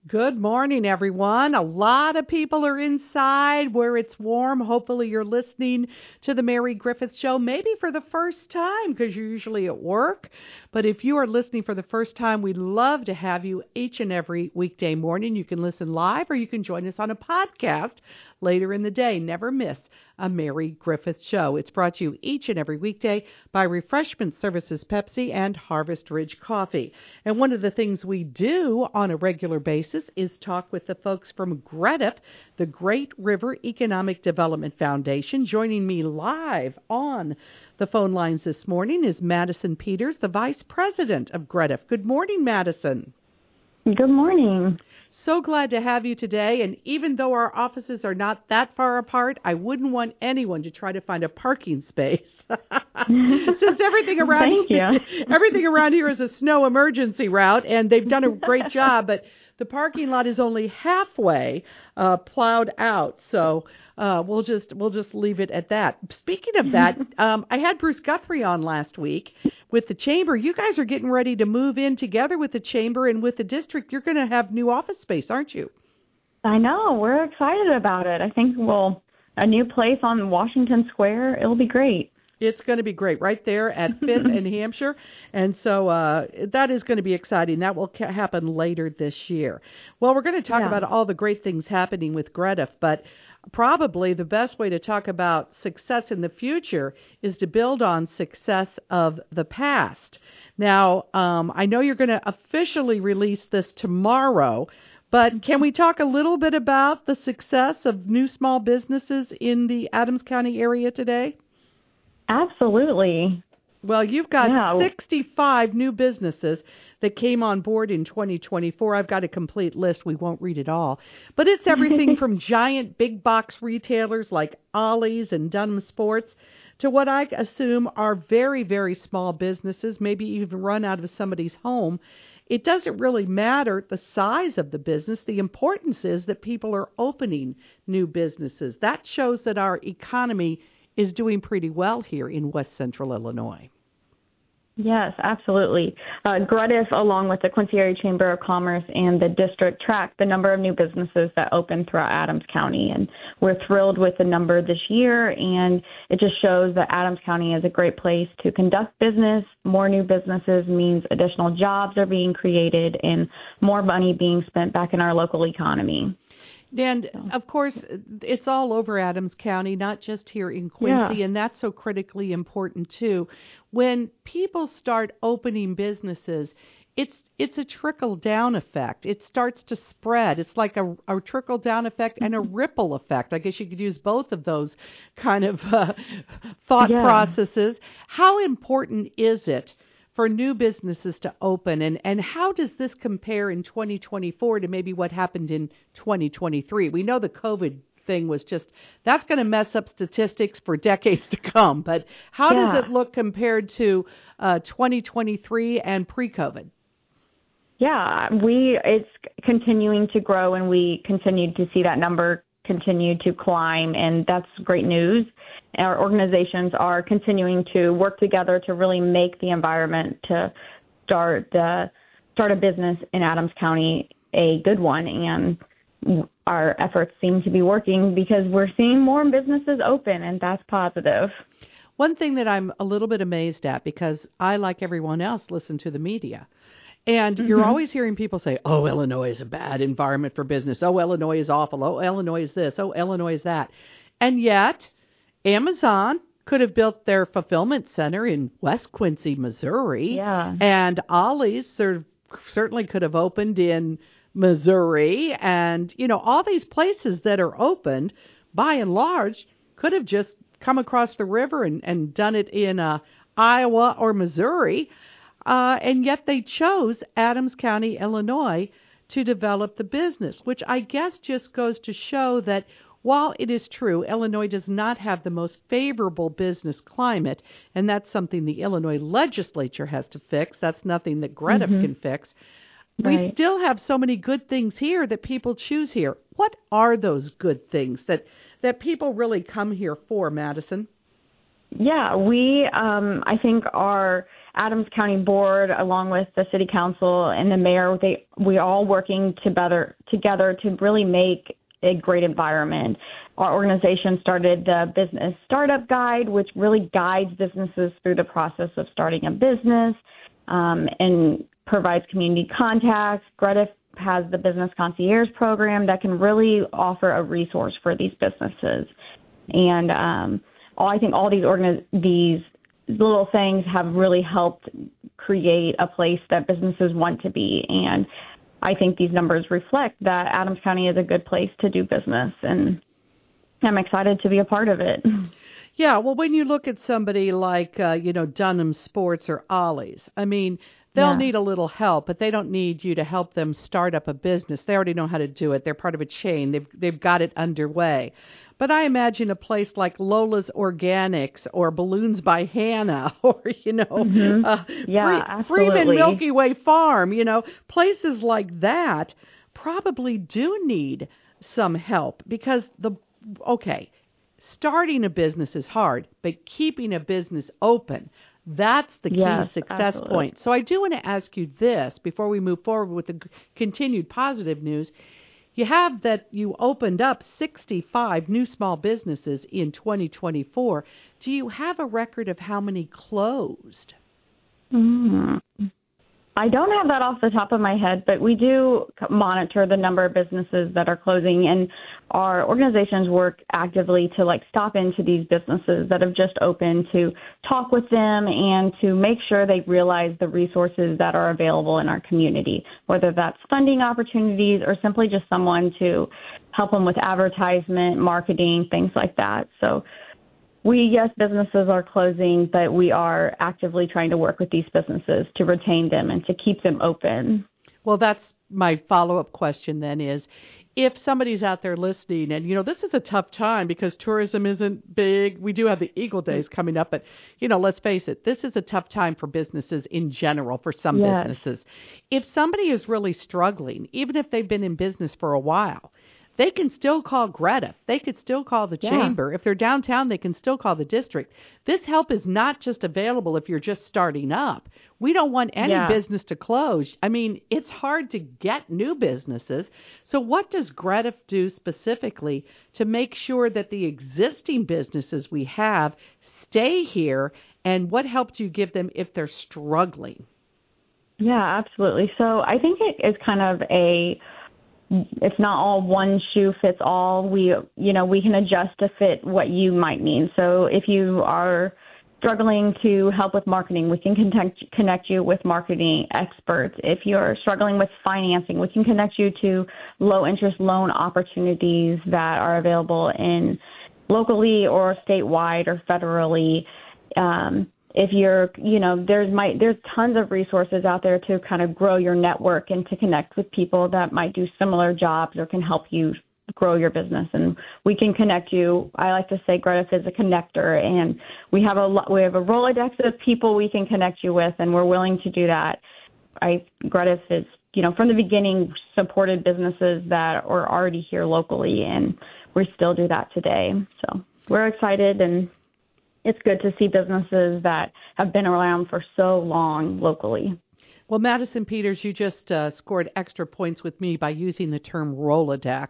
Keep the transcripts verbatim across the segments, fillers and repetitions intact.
Good morning, everyone. A lot of people are inside where it's warm. Hopefully you're listening to the Mary Griffith Show, maybe for the first time because you're usually at work. But if you are listening for the first time, we'd love to have you each and every weekday morning. You can listen live or you can join us on a podcast later in the day. Never miss a Mary Griffith Show. It's brought to you each and every weekday by Refreshment Services Pepsi and Harvest Ridge Coffee. And one of the things we do on a regular basis is talk with the folks from GREDF, the Great River Economic Development Foundation. Joining me live on the phone lines this morning is Madison Peters, the Vice President of GREDF. Good morning, Madison. Good morning. So glad to have you today. And even though our offices are not that far apart, I wouldn't want anyone to try to find a parking space. Since everything around here, everything around here is a snow emergency route, and they've done a great job, but the parking lot is only halfway uh, plowed out. So uh, we'll just we'll just leave it at that. Speaking of that, um, I had Bruce Guthrie on last week with the Chamber. You guys are getting ready to move in together with the Chamber and with the district. You're going to have new office space, aren't you? I know. We're excited about it. I think we'll a new place on Washington Square. It'll be great. It's going to be great right there at Fifth and Hampshire. And so uh, that is going to be exciting. That will ca- happen later this year. Well, we're going to talk yeah. about all the great things happening with GREDF, but probably the best way to talk about success in the future is to build on success of the past. Now, um, I know you're going to officially release this tomorrow, but can we talk a little bit about the success of new small businesses in the Adams County area today? Absolutely. Well, you've got yeah. sixty-five new businesses that came on board in twenty twenty-four. I've got a complete list. We won't read it all. But it's everything from giant big box retailers like Ollie's and Dunham Sports to what I assume are very, very small businesses, maybe even run out of somebody's home. It doesn't really matter the size of the business. The importance is that people are opening new businesses. That shows that our economy is doing pretty well here in West Central Illinois. Yes, absolutely. Uh, GREDF, along with the Quincy Area Chamber of Commerce and the district, track the number of new businesses that open throughout Adams County. And we're thrilled with the number this year, and it just shows that Adams County is a great place to conduct business. More new businesses means additional jobs are being created and more money being spent back in our local economy. And, of course, it's all over Adams County, not just here in Quincy, yeah. and that's so critically important, too. When people start opening businesses, it's it's a trickle-down effect. It starts to spread. It's like a, a trickle-down effect and a ripple effect. I guess you could use both of those kind of uh, thought yeah. processes. How important is it for new businesses to open, and, and how does this compare in twenty twenty-four to maybe what happened in twenty twenty-three? We know the COVID thing was just, that's going to mess up statistics for decades to come, but how yeah. does it look compared to uh, twenty twenty-three and pre-COVID? Yeah, we it's continuing to grow, and we continue to see that number continue to climb, and that's great news. Our organizations are continuing to work together to really make the environment to start uh, start a business in Adams County a good one, and our efforts seem to be working because we're seeing more businesses open, and that's positive. One thing that I'm a little bit amazed at, because I, like everyone else, listen to the media. And mm-hmm. you're always hearing people say, oh, Illinois is a bad environment for business. Oh, Illinois is awful. Oh, Illinois is this. Oh, Illinois is that. And yet, Amazon could have built their fulfillment center in West Quincy, Missouri. Yeah. And Ollie's certainly could have opened in Missouri. And, you know, all these places that are opened, by and large, could have just come across the river and, and done it in uh, Iowa or Missouri. Uh, and yet they chose Adams County, Illinois, to develop the business, which I guess just goes to show that while it is true Illinois does not have the most favorable business climate, and that's something the Illinois legislature has to fix, that's nothing that GREDF mm-hmm. can fix, right. we still have so many good things here that people choose here. What are those good things that, that people really come here for, Madison? Yeah, we, um, I think, are Adams County Board, along with the City Council and the mayor, they we all working together together to really make a great environment. Our organization started the Business Startup Guide, which really guides businesses through the process of starting a business um, and provides community contacts. Greta has the Business Concierge program that can really offer a resource for these businesses. And um, all, I think all these organi- these little things have really helped create a place that businesses want to be. And I think these numbers reflect that Adams County is a good place to do business, and I'm excited to be a part of it. Yeah, well, when you look at somebody like, uh, you know, Dunham Sports or Ollie's, I mean, they'll yeah. need a little help, but they don't need you to help them start up a business. They already know how to do it. They're part of a chain. They've they've got it underway. But I imagine a place like Lola's Organics or Balloons by Hannah or, you know, mm-hmm. uh, yeah, Free, Freeman Milky Way Farm, you know, places like that probably do need some help because the, okay, starting a business is hard, but keeping a business open, that's the key yes, success absolutely. point. So I do want to ask you this before we move forward with the continued positive news. You have that you opened up sixty-five new small businesses in twenty twenty-four. Do you have a record of how many closed? Mm-hmm. I don't have that off the top of my head, but we do monitor the number of businesses that are closing, and our organizations work actively to like stop into these businesses that have just opened to talk with them and to make sure they realize the resources that are available in our community, whether that's funding opportunities or simply just someone to help them with advertisement, marketing, things like that. So we, yes, businesses are closing, but we are actively trying to work with these businesses to retain them and to keep them open. Well, that's my follow-up question then is, if somebody's out there listening, and, you know, this is a tough time because tourism isn't big. We do have the Eagle Days coming up, but, you know, let's face it, this is a tough time for businesses in general, for some yes. businesses. If somebody is really struggling, even if they've been in business for a while, they can still call Greta. They could still call the yeah. chamber. If they're downtown, they can still call the district. This help is not just available if you're just starting up. We don't want any yeah. business to close. I mean, it's hard to get new businesses. So what does Greta do specifically to make sure that the existing businesses we have stay here? And what help do you give them if they're struggling? Yeah, absolutely. So I think it is kind of a it's not all one shoe fits all. We, you know, we can adjust to fit what you might need. So if you are struggling to help with marketing, we can connect, connect you with marketing experts. If you're struggling with financing, we can connect you to low interest loan opportunities that are available in locally or statewide or federally. Um, If you're, you know, there's might there's tons of resources out there to kind of grow your network and to connect with people that might do similar jobs or can help you grow your business. And we can connect you. I like to say Greta is a connector, and we have a we have a Rolodex of people we can connect you with, and we're willing to do that. I Greta is, you know, from the beginning supported businesses that are already here locally, and we still do that today. So we're excited, and it's good to see businesses that have been around for so long locally. Well, Madison Peters, you just uh, scored extra points with me by using the term Rolodex.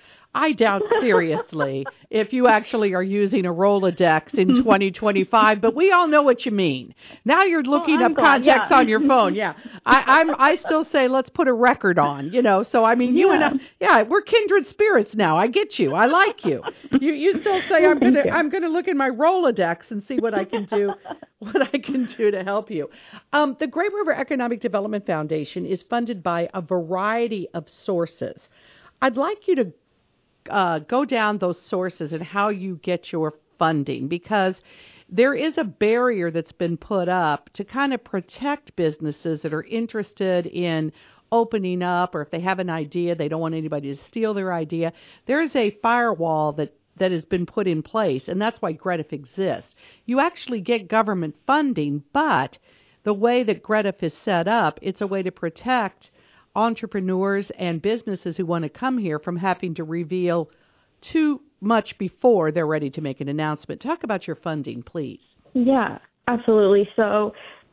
I doubt seriously if you actually are using a Rolodex in twenty twenty-five, but we all know what you mean. Now you're looking well, up glad, contacts yeah. on your phone. Yeah, I, I'm. I still say let's put a record on. You know, so I mean, you yeah. and I, yeah, we're kindred spirits now. I get you. I like you. You you still say I'm gonna I'm gonna look in my Rolodex and see what I can do. What I can do to help you. Um, the Great River Economic Development Foundation is funded by a variety of sources. I'd like you to uh, go down those sources and how you get your funding, because there is a barrier that's been put up to kind of protect businesses that are interested in opening up, or if they have an idea, they don't want anybody to steal their idea. There is a firewall that that has been put in place, and that's why Greta exists. You actually get government funding, but the way that Greta is set up, it's a way to protect entrepreneurs and businesses who want to come here from having to reveal too much before they're ready to make an announcement. Talk about your funding, please. Yeah, absolutely. So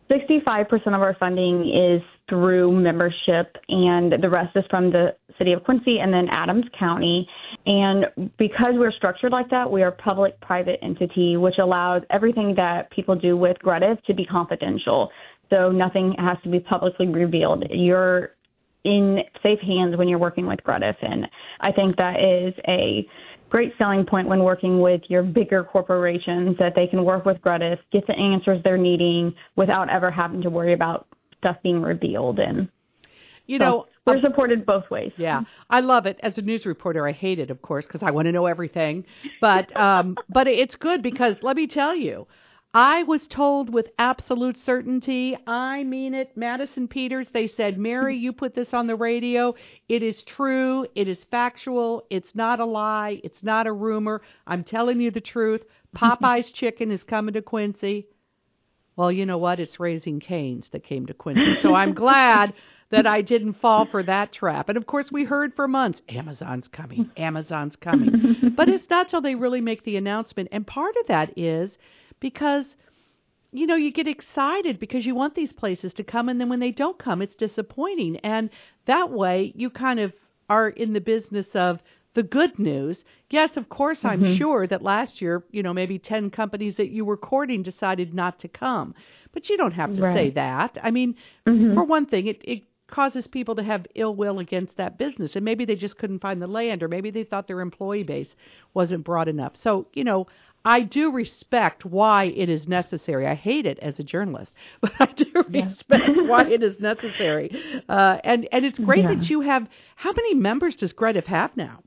sixty-five percent of our funding is through membership, and the rest is from the city of Quincy and then Adams County. And because we're structured like that, we are a public-private entity, which allows everything that people do with Gredif to be confidential. So nothing has to be publicly revealed. You're in safe hands when you're working with Gredif, and I think that is a great selling point when working with your bigger corporations, that they can work with Gredif, get the answers they're needing without ever having to worry about stuff being revealed. And you so know, we're um, supported both ways. Yeah, I love it. As a news reporter, I hate it, of course, because I want to know everything. But um, but it's good because let me tell you, I was told with absolute certainty, I mean it, Madison Peters, they said, Mary, you put this on the radio. It is true. It is factual. It's not a lie. It's not a rumor. I'm telling you the truth. Popeye's Chicken is coming to Quincy. Well, you know what? It's Raising Cane's that came to Quincy. So I'm glad that I didn't fall for that trap. And, of course, we heard for months, Amazon's coming, Amazon's coming. But it's not till they really make the announcement. And part of that is because, you know, you get excited because you want these places to come, and then when they don't come, it's disappointing. And that way you kind of are in the business of the good news. Yes, of course, I'm mm-hmm. sure that last year, you know, maybe ten companies that you were courting decided not to come. But you don't have to right. say that. I mean, mm-hmm. for one thing, it, it causes people to have ill will against that business. And maybe they just couldn't find the land, or maybe they thought their employee base wasn't broad enough. So, you know, I do respect why it is necessary. I hate it as a journalist, but I do yeah. respect why it is necessary. Uh, and, and it's great yeah. that you have, how many members does Gredif have now?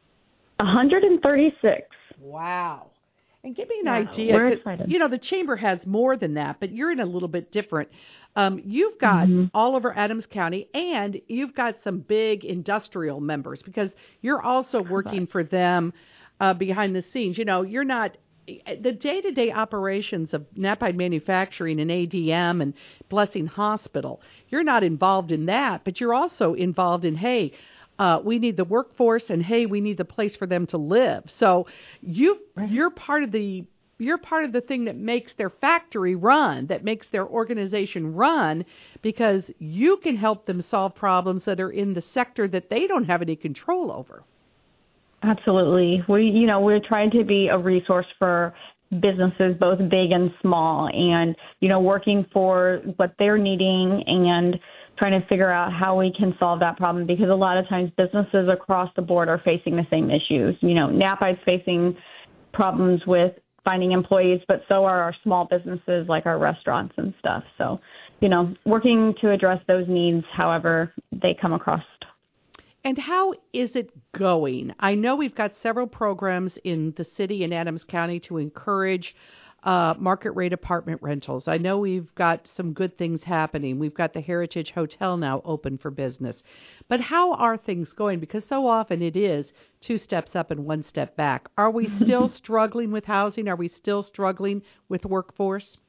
one hundred thirty-six. Wow. And give me an yeah, idea. We're excited. You know, the chamber has more than that, but you're in a little bit different. Um, you've got mm-hmm. all over Adams County, and you've got some big industrial members because you're also working for them uh, behind the scenes. You know, you're not the day-to-day operations of Knapheide Manufacturing and A D M and Blessing Hospital. You're not involved in that, but you're also involved in, hey, Uh, we need the workforce, and hey, we need the place for them to live. So you right. you're part of the you're part of the thing that makes their factory run, that makes their organization run, because you can help them solve problems that are in the sector that they don't have any control over. Absolutely. We you know we're trying to be a resource for businesses, both big and small, and you know working for what they're needing and trying to figure out how we can solve that problem, because a lot of times businesses across the board are facing the same issues. You know, Knapheide's facing problems with finding employees, but so are our small businesses like our restaurants and stuff. So, you know, working to address those needs however they come across. And how is it going? I know we've got several programs in the city and Adams County to encourage Uh, market rate apartment rentals. I know we've got some good things happening. We've got the Heritage Hotel now open for business. But how are things going? Because so often it is two steps up and one step back. Are we still struggling with housing? Are we still struggling with workforce?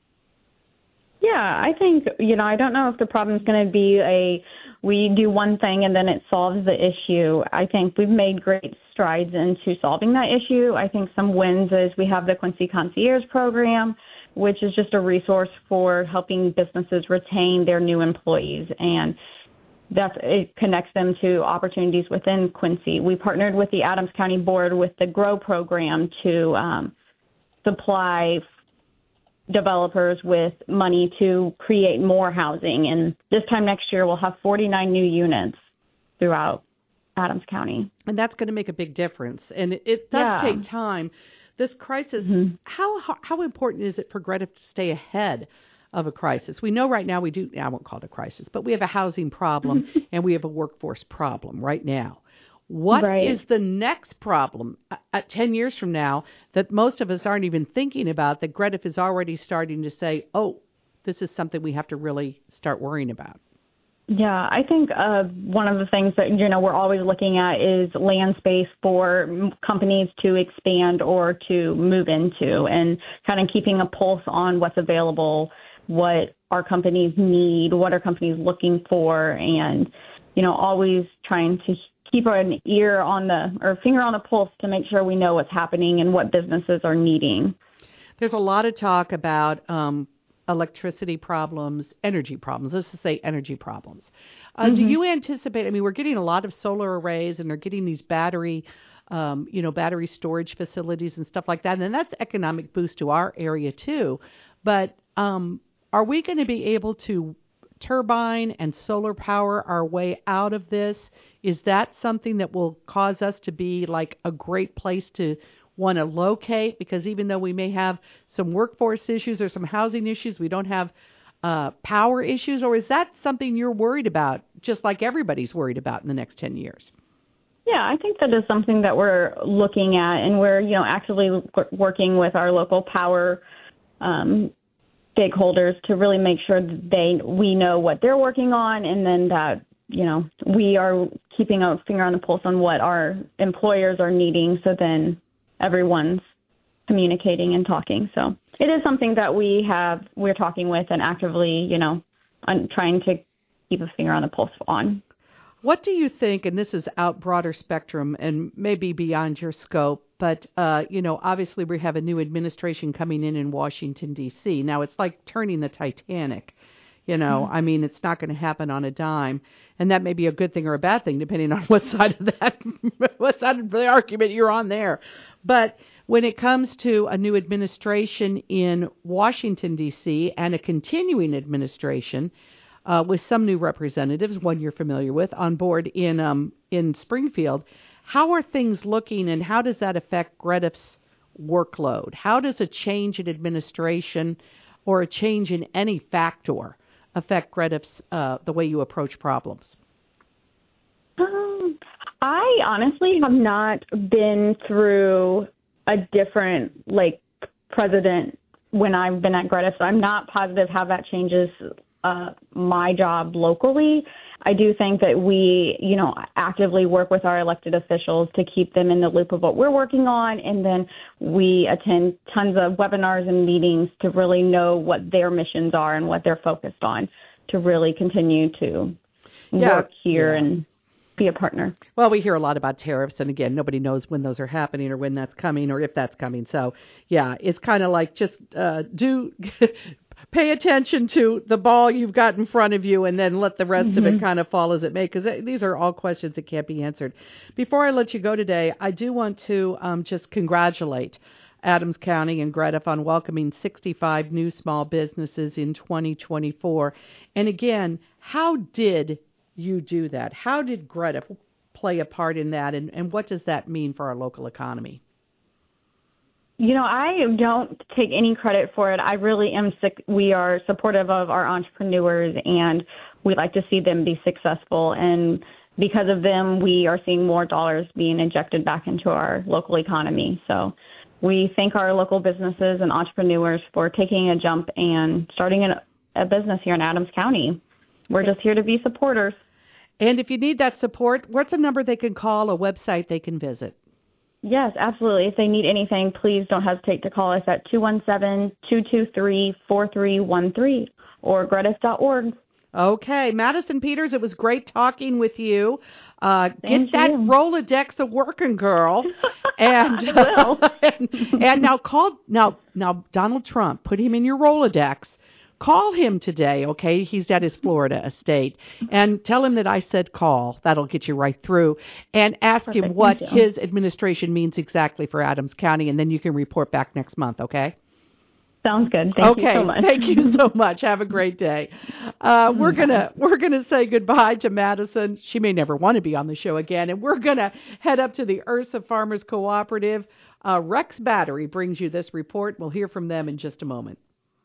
Yeah, I think, you know, I don't know if the problem is going to be a, we do one thing and then it solves the issue. I think we've made great strides into solving that issue. I think some wins is we have the Quincy Concierge Program, which is just a resource for helping businesses retain their new employees. And that's, it connects them to opportunities within Quincy. We partnered with the Adams County Board with the GROW program to um, supply developers with money to create more housing. And this time next year, we'll have forty-nine new units throughout Adams County. And that's going to make a big difference. And it, it does yeah. take time. This crisis, mm-hmm. how, how how important is it for Gredif to stay ahead of a crisis? We know right now we do, I won't call it a crisis, but we have a housing problem and we have a workforce problem right now. What right. is the next problem at ten years from now that most of us aren't even thinking about, that Gredif is already starting to say, oh, this is something we have to really start worrying about? Yeah, I think uh, one of the things that, you know, we're always looking at is land space for companies to expand or to move into, and kind of keeping a pulse on what's available, what our companies need, what are companies looking for, and, you know, always trying to keep an ear on the, or finger on the pulse to make sure we know what's happening and what businesses are needing. There's a lot of talk about um, electricity problems, energy problems. Let's just say energy problems. Uh, Mm-hmm. Do you anticipate? I mean, we're getting a lot of solar arrays, and they're getting these battery, um, you know, battery storage facilities and stuff like that, and that's economic boost to our area too. But um, are we going to be able to turbine and solar power our way out of this? Is that something that will cause us to be like a great place to want to locate? Because even though we may have some workforce issues or some housing issues, we don't have uh, power issues? Or is that something you're worried about, just like everybody's worried about in the next ten years? Yeah, I think that is something that we're looking at, and we're, you know, actively w- working with our local power um, stakeholders to really make sure that they we know what they're working on, and then that, you know, we are keeping a finger on the pulse on what our employers are needing, so then everyone's communicating and talking. So it is something that we have, we're talking with and actively, you know, on trying to keep a finger on the pulse on. What do you think, and this is out broader spectrum and maybe beyond your scope, but, uh, you know, obviously we have a new administration coming in in Washington, D C. Now, it's like turning the Titanic. You know, mm-hmm. I mean, it's not going to happen on a dime. And that may be a good thing or a bad thing, depending on what side of that, what side of the argument you're on there. But when it comes to a new administration in Washington, D C, and a continuing administration uh, with some new representatives, one you're familiar with, on board in um, in Springfield, how are things looking, and how does that affect Gredif's workload? How does a change in administration or a change in any factor affect Gredif's, uh, the way you approach problems? Um, I honestly have not been through a different, like, president when I've been at Gredif, so I'm not positive how that changes uh, my job locally. I do think that we, you know, actively work with our elected officials to keep them in the loop of what we're working on, and then we attend tons of webinars and meetings to really know what their missions are and what they're focused on to really continue to yeah. work here yeah. and be a partner. Well, we hear a lot about tariffs, and again, nobody knows when those are happening or when that's coming or if that's coming. So, yeah, it's kind of like just uh, do pay attention to the ball you've got in front of you, and then let the rest mm-hmm. of it kind of fall as it may, because these are all questions that can't be answered. Before I let you go today, I do want to um, just congratulate Adams County and Gredif on welcoming sixty-five new small businesses in twenty twenty-four. And again, how did you do that? How did Gredif play a part in that, and, and what does that mean for our local economy? You know, I don't take any credit for it. I really am sick. We are supportive of our entrepreneurs, and we like to see them be successful. And because of them, we are seeing more dollars being injected back into our local economy. So we thank our local businesses and entrepreneurs for taking a jump and starting a, a business here in Adams County. We're just here to be supporters. And if you need that support, what's a number they can call, a website they can visit? Yes, absolutely. If they need anything, please don't hesitate to call us at two one seven, two two three, four three one three or gredif dot org. Okay. Madison Peters, it was great talking with you. Uh, get Thank that you. Rolodex a working, girl. And, will. and and now call now now Donald Trump, put him in your Rolodex. Call him today, okay? He's at his Florida estate. And tell him that I said call. That'll get you right through. And ask Perfect. him what Thank you. his administration means exactly for Adams County, and then you can report back next month, okay? Sounds good. Thank okay. you so much. Thank you so much. Have a great day. Uh, we're gonna we're gonna say goodbye to Madison. She may never want to be on the show again, and we're gonna head up to the Ursa Farmers Cooperative. Uh, Rex Battery brings you this report. We'll hear from them in just a moment.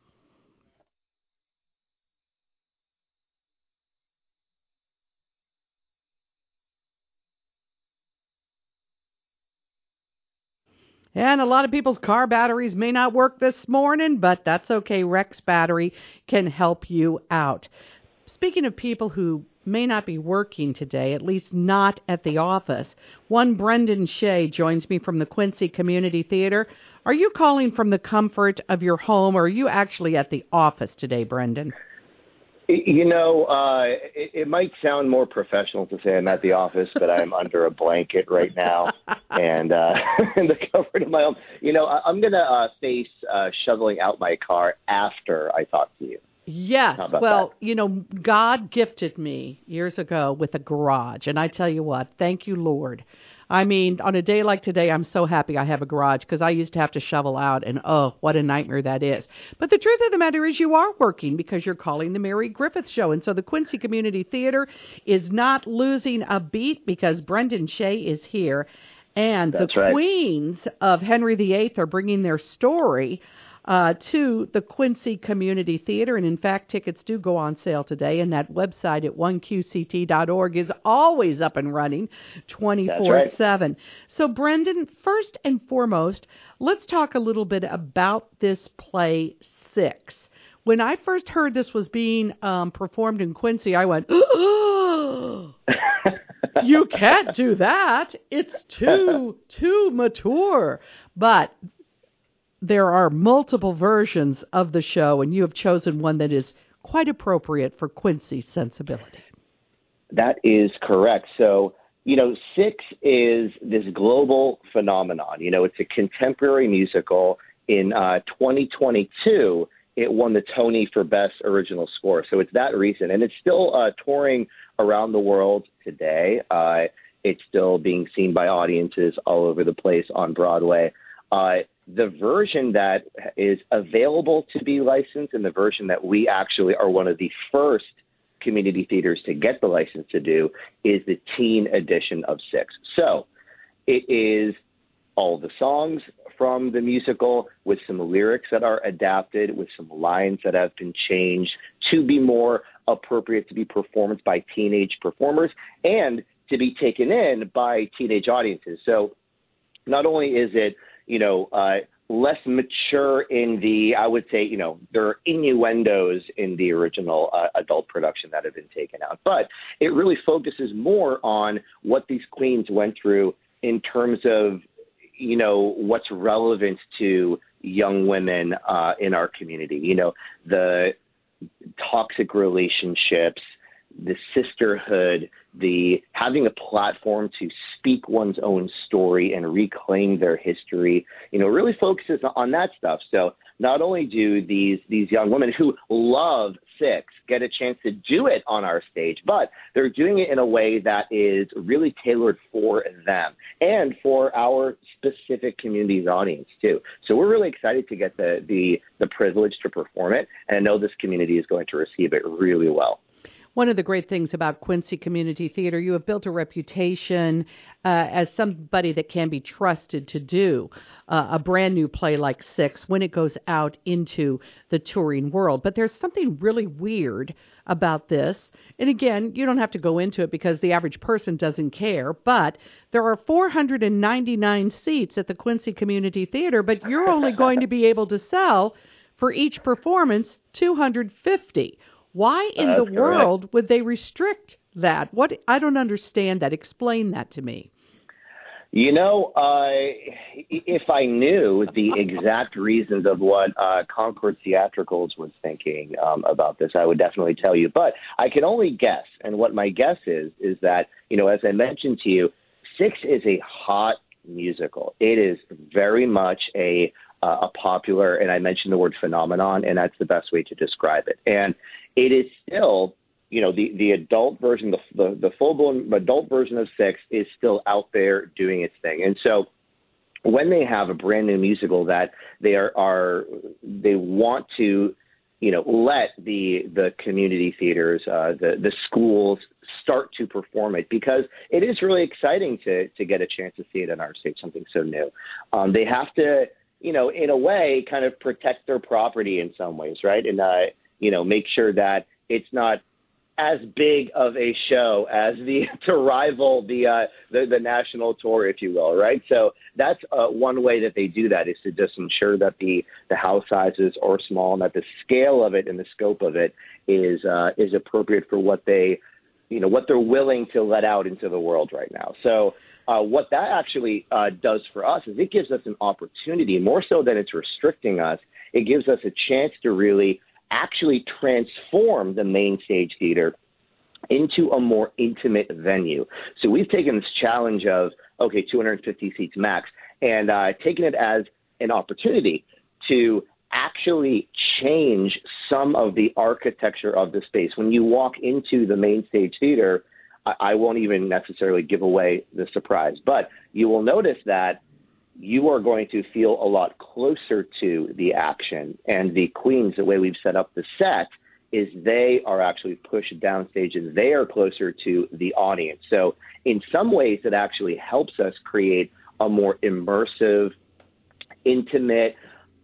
And a lot of people's car batteries may not work this morning, but that's okay. Rex Battery can help you out. Speaking of people who may not be working today, at least not at the office, one Brendan Shea joins me from the Quincy Community Theater. Are you calling from the comfort of your home, or are you actually at the office today, Brendan? You know, uh, it, it might sound more professional to say I'm at the office, but I'm under a blanket right now and uh, in the comfort of my home. You know, I, I'm going to uh, face uh, shoveling out my car after I talk to you. Yes. Well, that? you know, God gifted me years ago with a garage. And I tell you what, thank you, Lord. I mean, on a day like today, I'm so happy I have a garage because I used to have to shovel out, and oh, what a nightmare that is. But the truth of the matter is you are working because you're calling the Mary Griffith Show. And so the Quincy Community Theater is not losing a beat because Brendan Shea is here. And That's the right. Queens of Henry the Eighth are bringing their story Uh, to the Quincy Community Theater. And in fact, tickets do go on sale today. And that website at one q c t dot org is always up and running twenty-four seven. Right. So, Brendan, first and foremost, let's talk a little bit about this play, Six. When I first heard this was being um, performed in Quincy, I went, oh, you can't do that. It's too, too mature. But there are multiple versions of the show, and you have chosen one that is quite appropriate for Quincy's sensibility. That is correct. So, you know, Six is this global phenomenon. You know, it's a contemporary musical. In uh, twenty twenty-two, it won the Tony for Best Original Score. So it's that reason. And it's still uh, touring around the world today. Uh, it's still being seen by audiences all over the place on Broadway. Uh, the version that is available to be licensed and the version that we actually are one of the first community theaters to get the license to do is the teen edition of Six. So it is all the songs from the musical with some lyrics that are adapted, with some lines that have been changed to be more appropriate to be performed by teenage performers and to be taken in by teenage audiences. So not only is it you know, uh, less mature in the, I would say, you know, there are innuendos in the original uh, adult production that have been taken out. But it really focuses more on what these queens went through in terms of, you know, what's relevant to young women uh, in our community. You know, the toxic relationships, the sisterhood, the having a platform to speak one's own story and reclaim their history, you know, really focuses on that stuff. So not only do these these young women who love Six get a chance to do it on our stage, but they're doing it in a way that is really tailored for them and for our specific community's audience too. So we're really excited to get the the the privilege to perform it, and I know this community is going to receive it really well. One of the great things about Quincy Community Theater, you have built a reputation uh, as somebody that can be trusted to do uh, a brand new play like Six when it goes out into the touring world. But there's something really weird about this. And again, you don't have to go into it because the average person doesn't care. But there are four hundred ninety-nine seats at the Quincy Community Theater, but you're only going to be able to sell for each performance two hundred fifty. Why in That's the correct. world would they restrict that? What I don't understand that. Explain that to me. You know, uh, if I knew the exact reasons of what uh, Concord Theatricals was thinking um, about this, I would definitely tell you. But I can only guess. And what my guess is, is that, you know, as I mentioned to you, Six is a hot musical. It is very much a uh, a popular, and I mentioned the word phenomenon, and that's the best way to describe it. And it is still, you know, the, the adult version, the, the, the full-blown adult version of Six is still out there doing its thing. And so when they have a brand new musical that they are, are they want to, you know, let the the community theaters, uh, the, the schools start to perform it, because it is really exciting to, to get a chance to see it on our stage, something so new. Um, they have to, you know, in a way, kind of protect their property in some ways, right? And, uh, you know, make sure that it's not as big of a show as the to rival the, uh, the the national tour, if you will, right? So that's uh, one way that they do that, is to just ensure that the, the house sizes are small and that the scale of it and the scope of it is uh, is appropriate for what they, you know, what they're willing to let out into the world right now. So uh, what that actually uh, does for us is it gives us an opportunity, more so than it's restricting us. It gives us a chance to really actually transform the main stage theater into a more intimate venue. So we've taken this challenge of, okay, two hundred fifty seats max, and uh, taken it as an opportunity to actually change some of the architecture of the space. When you walk into the main stage theater, I, I won't even necessarily give away the surprise, but you will notice that you are going to feel a lot closer to the action. And the queens, the way we've set up the set, is they are actually pushed down stages. They are closer to the audience. So in some ways, it actually helps us create a more immersive, intimate,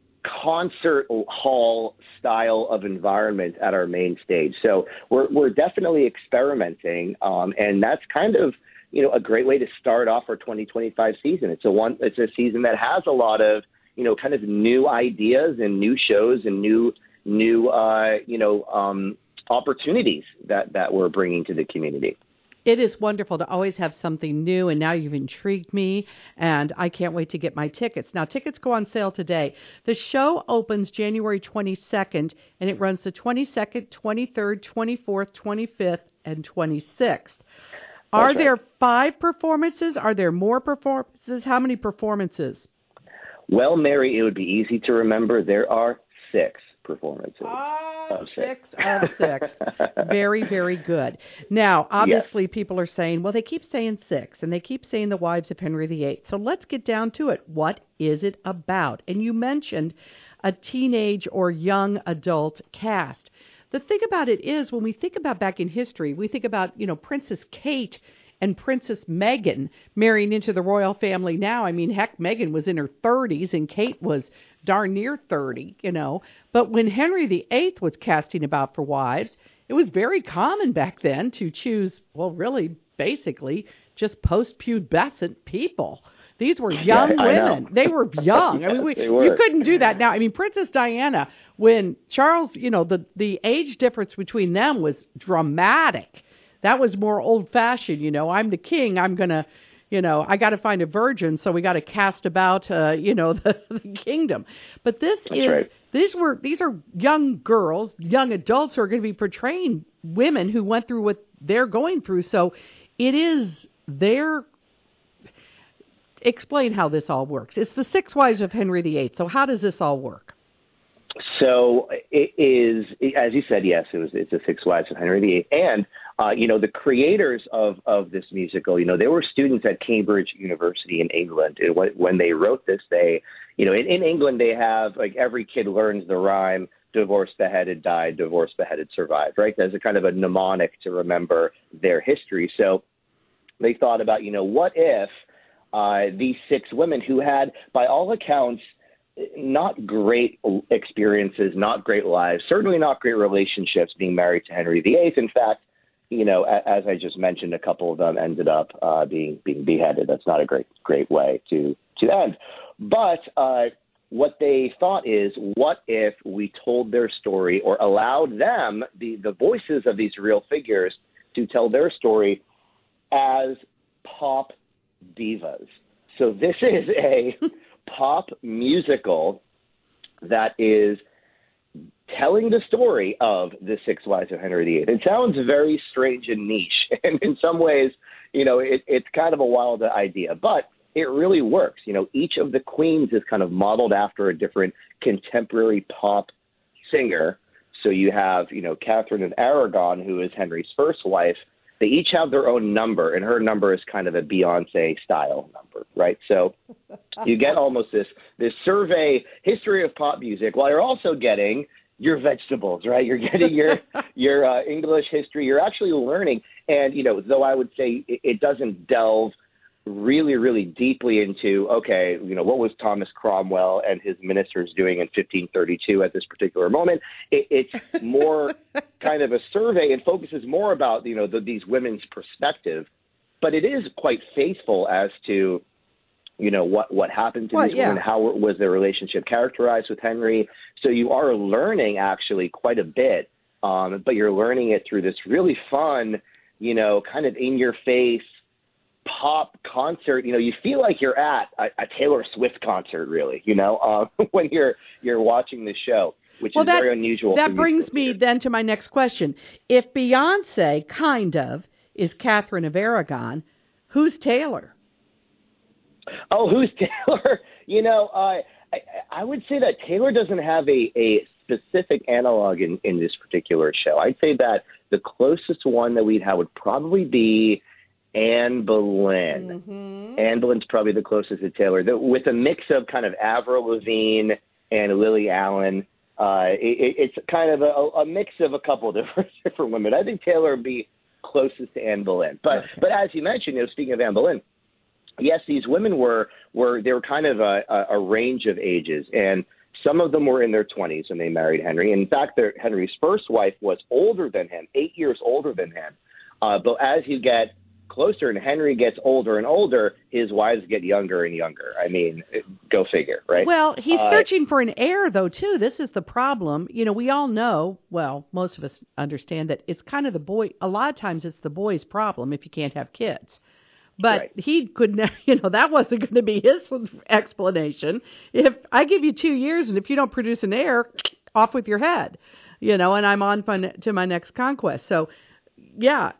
concert hall style of environment at our main stage. So we're we're definitely experimenting, um, and that's kind of, you know, a great way to start off our twenty twenty-five season. It's a one it's a season that has a lot of, you know, kind of new ideas and new shows and new new uh, you know um, opportunities that that we're bringing to the community. It is wonderful to always have something new, and now you've intrigued me, and I can't wait to get my tickets. Now, tickets go on sale today. The show opens January twenty-second, and it runs the twenty-second, twenty-third, twenty-fourth, twenty-fifth, and twenty-sixth. Are right. there five performances? Are there more performances? How many performances? Well, Mary, it would be easy to remember. There are six performances. Oh, of six. six of six. Very, very good. Now, obviously, yes. people are saying, well, they keep saying six, and they keep saying the Wives of Henry the Eighth. So let's get down to it. What is it about? And you mentioned a teenage or young adult cast. The thing about it is, when we think about back in history, we think about, you know, Princess Kate and Princess Meghan marrying into the royal family now. I mean, heck, Meghan was in her thirties and Kate was darn near thirty, you know. But when Henry the Eighth was casting about for wives, it was very common back then to choose, well, really, basically, just post-pubescent people. These were young yeah, women. They were young. yes, I mean, we, they were. You couldn't do that now. I mean, Princess Diana, when Charles, you know, the, the age difference between them was dramatic. That was more old-fashioned, you know. I'm the king. I'm going to, you know, I got to find a virgin, so we got to cast about, uh, you know, the, the kingdom. But this That's is, right. these were, these are young girls, young adults who are going to be portraying women who went through what they're going through. So it is their... Explain how this all works. It's the Six Wives of Henry the Eighth. So how does this all work? So it is, as you said, yes, it was. It's the Six Wives of Henry the Eighth, and uh, you know, the creators of of this musical, you know, they were students at Cambridge University in England. And when, when they wrote this, they, you know, in, in England they have, like, every kid learns the rhyme: divorced, beheaded, died; divorced, beheaded, survived. Right? There's a kind of a mnemonic to remember their history. So they thought about, you know, what if Uh, these six women who had, by all accounts, not great experiences, not great lives, certainly not great relationships being married to Henry the Eighth. In fact, you know, as I just mentioned, a couple of them ended up uh, being being beheaded. That's not a great great way to, to end. But uh, what they thought is, what if we told their story or allowed them, the, the voices of these real figures, to tell their story as pop divas. So this is a pop musical that is telling the story of the Six Wives of Henry the Eighth. It sounds very strange and niche, and in some ways, you know, it, it's kind of a wild idea, but it really works. You know, each of the queens is kind of modeled after a different contemporary pop singer. So you have, you know, Catherine of Aragon, who is Henry's first wife. They each have their own number, and her number is kind of a Beyonce style number, right? So you get almost this this survey history of pop music, while you're also getting your vegetables, right? You're getting your your uh, English history. You're actually learning, and you know, though I would say it, it doesn't delve really, really deeply into, okay, you know, what was Thomas Cromwell and his ministers doing in fifteen thirty-two at this particular moment? It, it's more kind of a survey and focuses more about, you know, the, these women's perspective, but it is quite faithful as to, you know, what, what happened to well, these yeah. women, how was their relationship characterized with Henry. So you are learning actually quite a bit, um, but you're learning it through this really fun, you know, kind of in your face pop concert. You know, you feel like you're at a, a Taylor Swift concert, really, you know, uh, when you're you're watching the show. which well, is that, very unusual. That for brings me theater. then to my next question. If Beyonce, kind of, is Catherine of Aragon, who's Taylor? Oh, who's Taylor? You know, uh, I, I would say that Taylor doesn't have a, a specific analog in, in this particular show. I'd say that the closest one that we'd have would probably be Anne Boleyn. Mm-hmm. Anne Boleyn's probably the closest to Taylor, the, with a mix of kind of Avril Lavigne and Lily Allen. Uh, it, it's kind of a, a mix of a couple of different, different women. I think Taylor would be closest to Anne Boleyn. But, okay. but as you mentioned, you know, speaking of Anne Boleyn, yes, these women were, were they were kind of a, a, a range of ages, and some of them were in their twenties when they married Henry. In fact, their, Henry's first wife was older than him, eight years older than him. Uh, but as you get closer and Henry gets older and older, his wives get younger and younger. I mean, go figure, right? Well, he's uh, searching for an heir, though, too. This is the problem. You know, we all know, well, most of us understand that it's kind of the boy, a lot of times it's the boy's problem if you can't have kids. But right. he could, you know, that wasn't going to be his explanation. If I give you two years and if you don't produce an heir, off with your head, you know, and I'm on to my next conquest. So, yeah,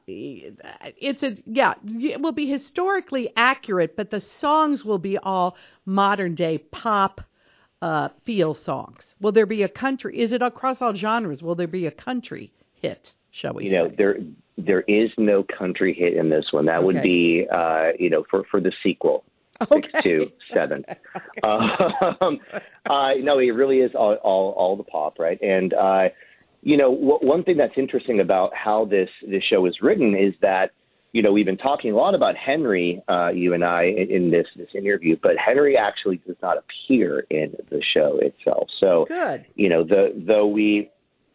it's a, yeah, it will be historically accurate, but the songs will be all modern day pop uh, feel songs. Will there be a country? Is it across all genres? Will there be a country hit, shall we you say? know, there there is no country hit in this one. That okay. would be, uh, you know, for, for the sequel, okay. six two seven. Okay. Um, uh, no, it really is all, all, all the pop, right? And, uh, you know, w- one thing that's interesting about how this, this show is written is that, you know, we've been talking a lot about Henry, uh, you and I, in, in this, this interview, but Henry actually does not appear in the show itself. So, Good. you know, the, though we...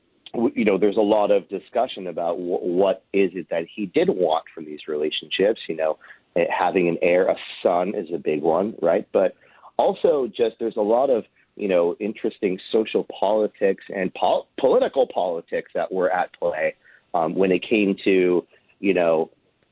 you know, there's a lot of discussion about w- what is it that he did want from these relationships. You know, having an heir, a son is a big one, right? But also just there's a lot of, you know, interesting social politics and pol- political politics that were at play um, when it came to, you know,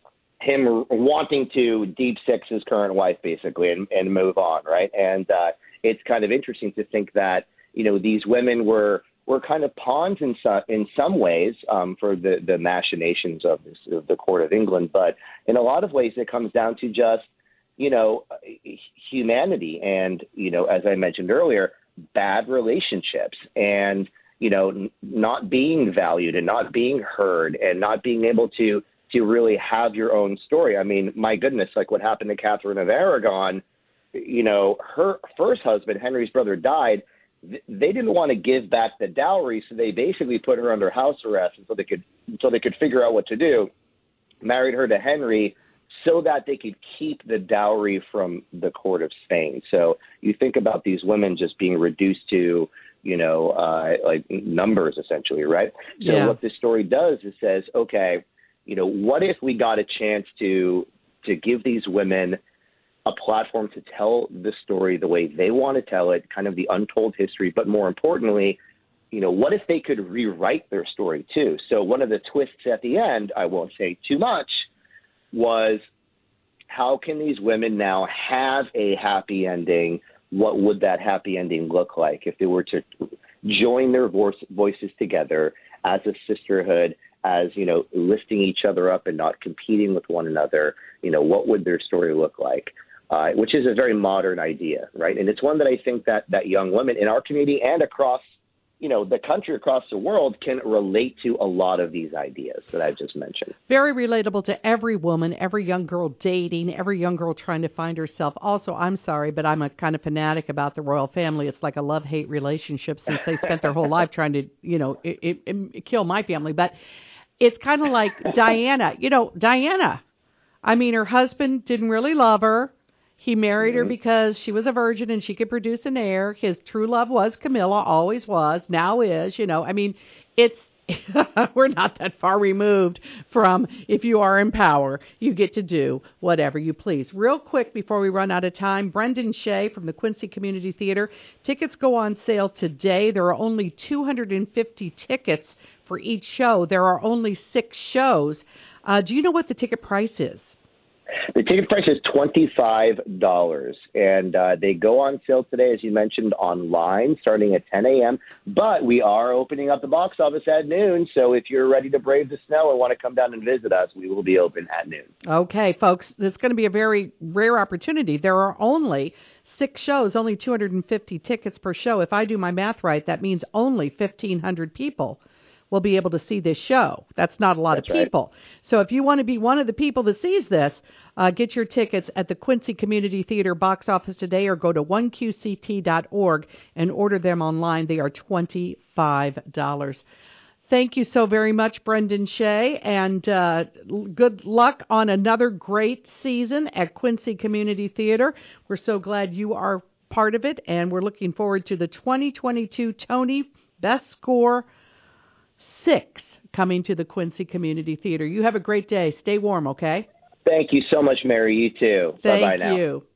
him wanting to deep six his current wife, basically, and, and move on, right? And uh, it's kind of interesting to think that, you know, these women were were kind of pawns in some, in some ways um, for the, the machinations of, this, of the court of England. But in a lot of ways, it comes down to just, you know, humanity and, you know, as I mentioned earlier, bad relationships and, you know, n- not being valued and not being heard and not being able to to really have your own story. I mean, my goodness, like what happened to Catherine of Aragon, you know, her first husband, Henry's brother, died. They didn't want to give back the dowry, so they basically put her under house arrest until they could until they could figure out what to do. Married her to Henry so that they could keep the dowry from the court of Spain. So you think about these women just being reduced to, you know, uh, like numbers essentially, right? So yeah. what this story does is says, okay, you know, what if we got a chance to to give these women a platform to tell the story the way they want to tell it, kind of the untold history. But more importantly, you know, what if they could rewrite their story too? So one of the twists at the end, I won't say too much, was how can these women now have a happy ending? What would that happy ending look like if they were to join their voice, voices together as a sisterhood, as, you know, lifting each other up and not competing with one another? You know, what would their story look like? Uh, which is a very modern idea, right? And it's one that I think that, that young women in our community and across, you know, the country, across the world can relate to a lot of these ideas that I've just mentioned. Very relatable to every woman, every young girl dating, every young girl trying to find herself. Also, I'm sorry, but I'm a kind of fanatic about the royal family. It's like a love-hate relationship since they spent their whole life trying to, you know, it, it, it kill my family. But it's kind of like Diana. You know, Diana, I mean, her husband didn't really love her. He married her because she was a virgin and she could produce an heir. His true love was Camilla, always was, now is, you know. I mean, it's, we're not that far removed from if you are in power, you get to do whatever you please. Real quick before we run out of time, Brendan Shea from the Quincy Community Theater. Tickets go on sale today. There are only two hundred fifty tickets for each show. There are only six shows. Uh, do you know what the ticket price is? The ticket price is twenty-five dollars, and uh, they go on sale today, as you mentioned, online, starting at ten a.m., but we are opening up the box office at noon, so if you're ready to brave the snow and want to come down and visit us, we will be open at noon. Okay, folks, this is going to be a very rare opportunity. There are only six shows, only two hundred fifty tickets per show. If I do my math right, that means only fifteen hundred people will be able to see this show. That's not a lot That's of people. Right. So if you want to be one of the people that sees this, uh, get your tickets at the Quincy Community Theater box office today, or go to one q c t dot org and order them online. They are twenty-five dollars. Thank you so very much, Brendan Shea, and uh, good luck on another great season at Quincy Community Theater. We're so glad you are part of it, and we're looking forward to the twenty twenty-two Tony Best Score six coming to the Quincy Community Theater. You have a great day. Stay warm, okay? Thank you so much, Mary. You too. Thank Bye-bye now. you.